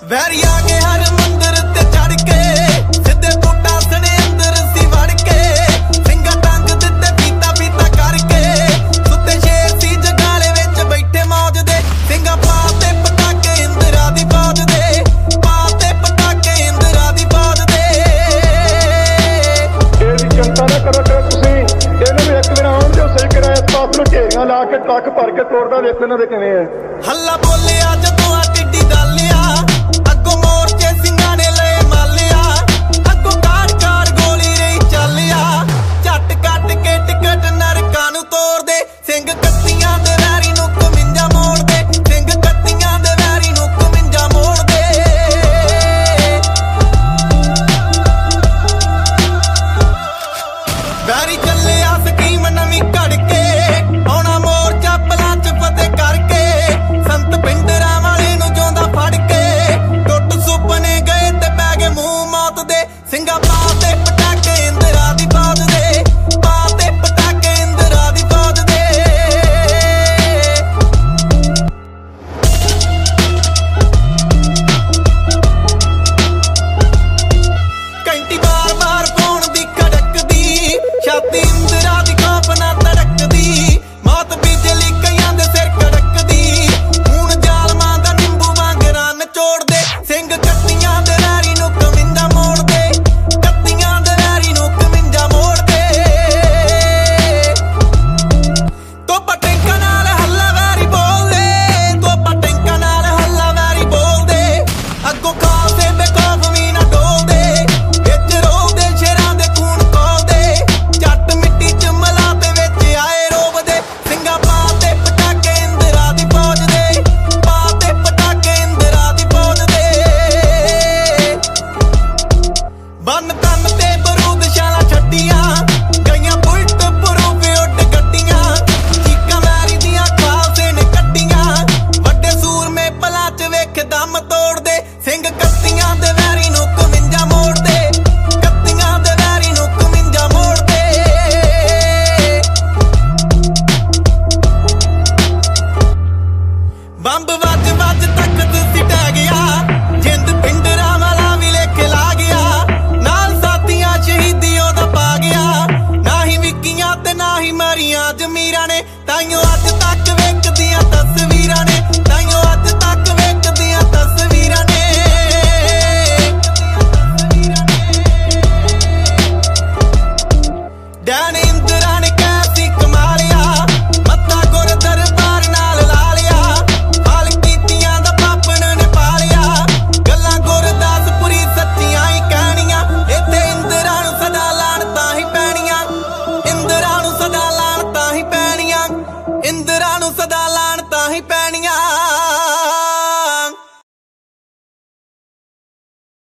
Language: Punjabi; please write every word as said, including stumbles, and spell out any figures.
ਵੈਰੀਆਂ ਕੇ ਹਰ ਮੰਦਰ ਤੇ ਚੜ ਕੇ ਸਿੱਧੇ ਬੂਟਾ ਸਣੇ ਅੰਦਰ ਸੀ ਵੜ ਕੇ ਸਿੰਘਾਂ ਟੰਗ ਦਿੱਤੇ ਪੀਤਾ ਪੀਤਾ ਕਰਕੇ ਸੁੱਤੇ ਸ਼ੇਰ ਸੀ ਜਗਾਲੇ ਵਿੱਚ ਬੈਠੇ ਮੌਜ ਦੇ ਸਿੰਘਾਂ ਪਾਤੇ ਪਟਾਕੇ ਇੰਦਰਾ ਦੀ ਫੌਜ ਦੇ ਪਾਤੇ ਪਟਾਕੇ ਇੰਦਰਾ ਦੀ ਫੌਜ ਦੇ। ਇਹਦੀ ਚਿੰਤਾ ਨਾ ਕਰੋ ਕਿ ਤੁਸੀਂ ਇਹਨਾਂ ਨੂੰ ਇੱਕ ਦਿਨ ਆਉਣ ਦਿਓ ਸਹੀ ਕਰਾਇਆ ਪਾਸ ਨੂੰ ਢੇਰੀਆਂ ਲਾ ਕੇ ਟਰੱਕ ਭਰ ਕੇ ਤੋੜਦਾ ਦੇਖੋ ਇਹਨਾਂ ਦੇ ਕਿਵੇਂ ਹੈ। ਹੱਲਾ ਬੋਲਿਆ